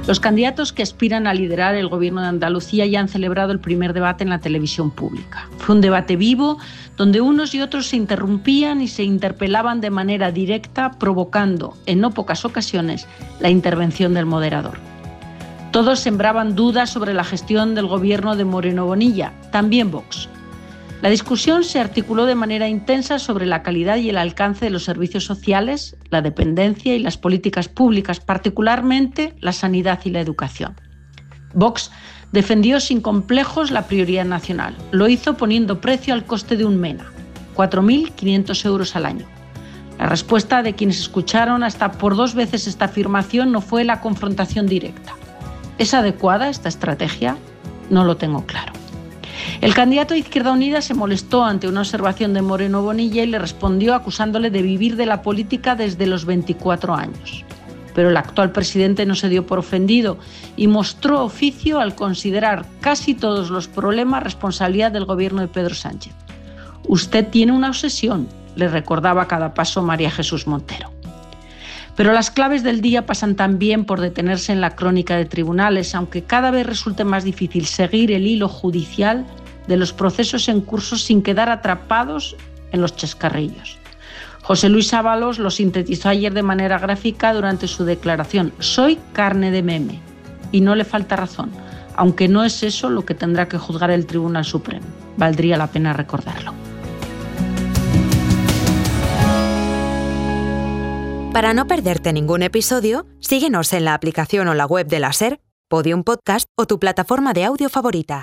Los candidatos que aspiran a liderar el gobierno de Andalucía ya han celebrado el primer debate en la televisión pública. Fue un debate vivo donde unos y otros se interrumpían y se interpelaban de manera directa, provocando, en no pocas ocasiones, la intervención del moderador. Todos sembraban dudas sobre la gestión del gobierno de Moreno Bonilla, también Vox. La discusión se articuló de manera intensa sobre la calidad y el alcance de los servicios sociales, la dependencia y las políticas públicas, particularmente la sanidad y la educación. Vox defendió sin complejos la prioridad nacional. Lo hizo poniendo precio al coste de un MENA, 4.500 euros al año. La respuesta de quienes escucharon hasta por 2 veces esta afirmación no fue la confrontación directa. ¿Es adecuada esta estrategia? No lo tengo claro. El candidato de Izquierda Unida se molestó ante una observación de Moreno Bonilla y le respondió acusándole de vivir de la política desde los 24 años. Pero el actual presidente no se dio por ofendido y mostró oficio al considerar casi todos los problemas responsabilidad del gobierno de Pedro Sánchez. Usted tiene una obsesión, le recordaba a cada paso María Jesús Montero. Pero las claves del día pasan también por detenerse en la crónica de tribunales, aunque cada vez resulte más difícil seguir el hilo judicial de los procesos en curso sin quedar atrapados en los chascarrillos. José Luis Ábalos lo sintetizó ayer de manera gráfica durante su declaración: soy carne de meme. Y no le falta razón, aunque no es eso lo que tendrá que juzgar el Tribunal Supremo. Valdría la pena recordarlo. Para no perderte ningún episodio, síguenos en la aplicación o la web de la SER, Podium Podcast o tu plataforma de audio favorita.